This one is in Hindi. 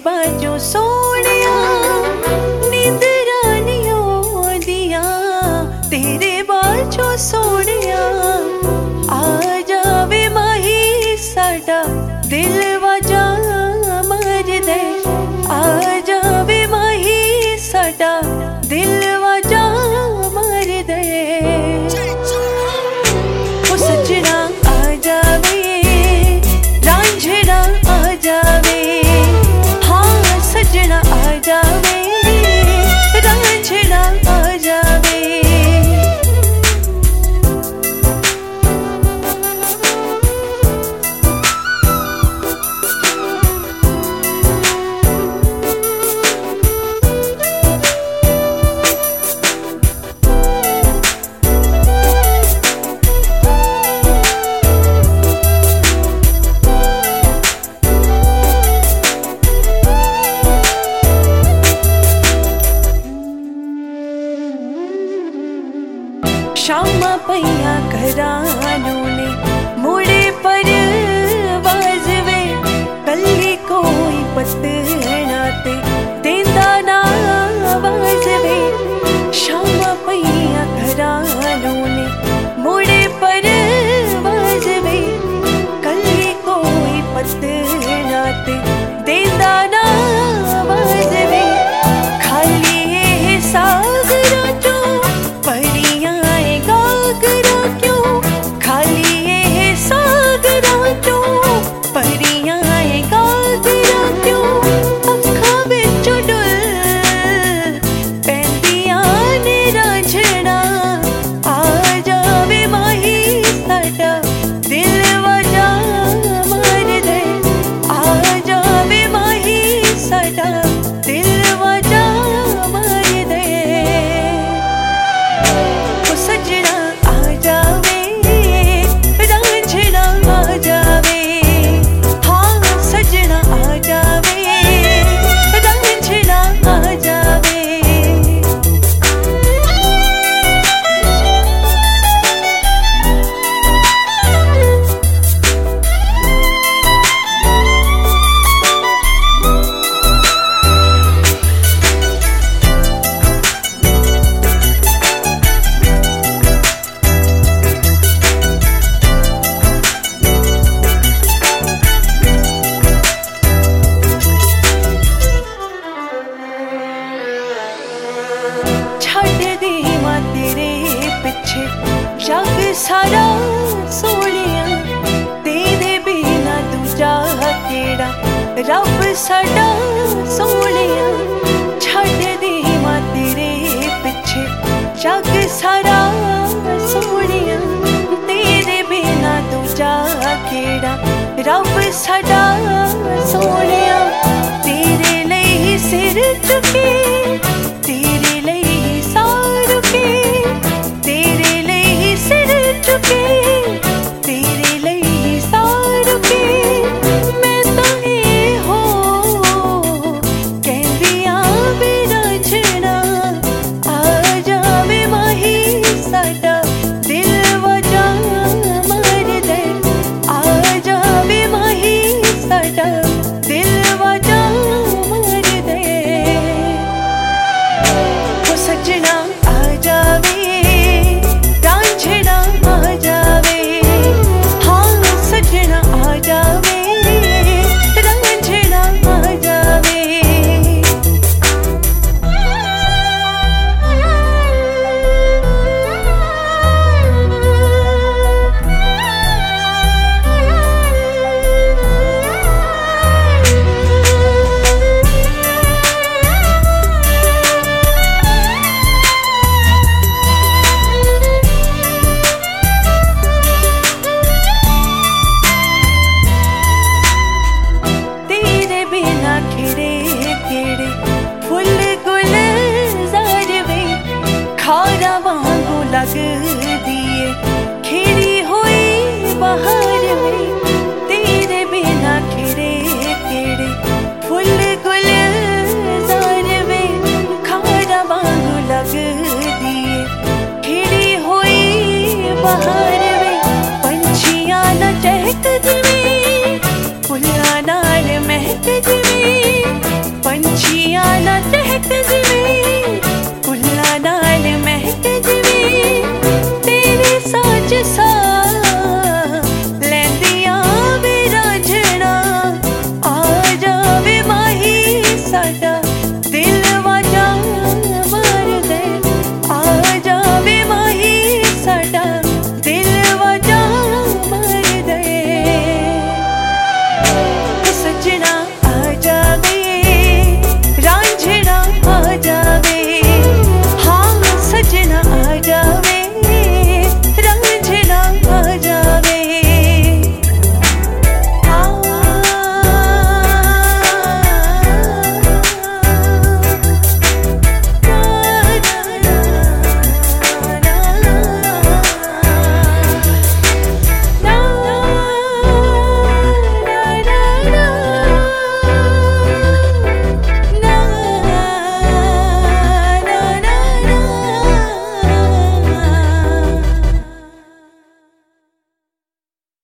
बाजो सोनिया नींद रानियों दिया तेरे बाजो सोनिया आ जावे माही साडा दिल वजा मर दे आ जावे माही साडा दिल वजा मर दे ओ सजना आ जावे रांझना आ जावे हाँ सजना आ जावे रांझना आ जावे शामा पैया घरानों ने मुड़े पर वाजवे कल्ली कोई पतनाते देंदा ना वाजवे शामा पैया घरानों ने मुड़े पर वाजवे कल्ली कोई पतनाते देंदा ना वाजवे खाली ये सागरा जो परियां जग सारा सोनिया तेरे बिना दूजा केड़ा रब साडा सोनिया छड़ दे मां तेरे पिछे जग सारा सोनिया तेरे बिना दूजा केड़ा रब साडा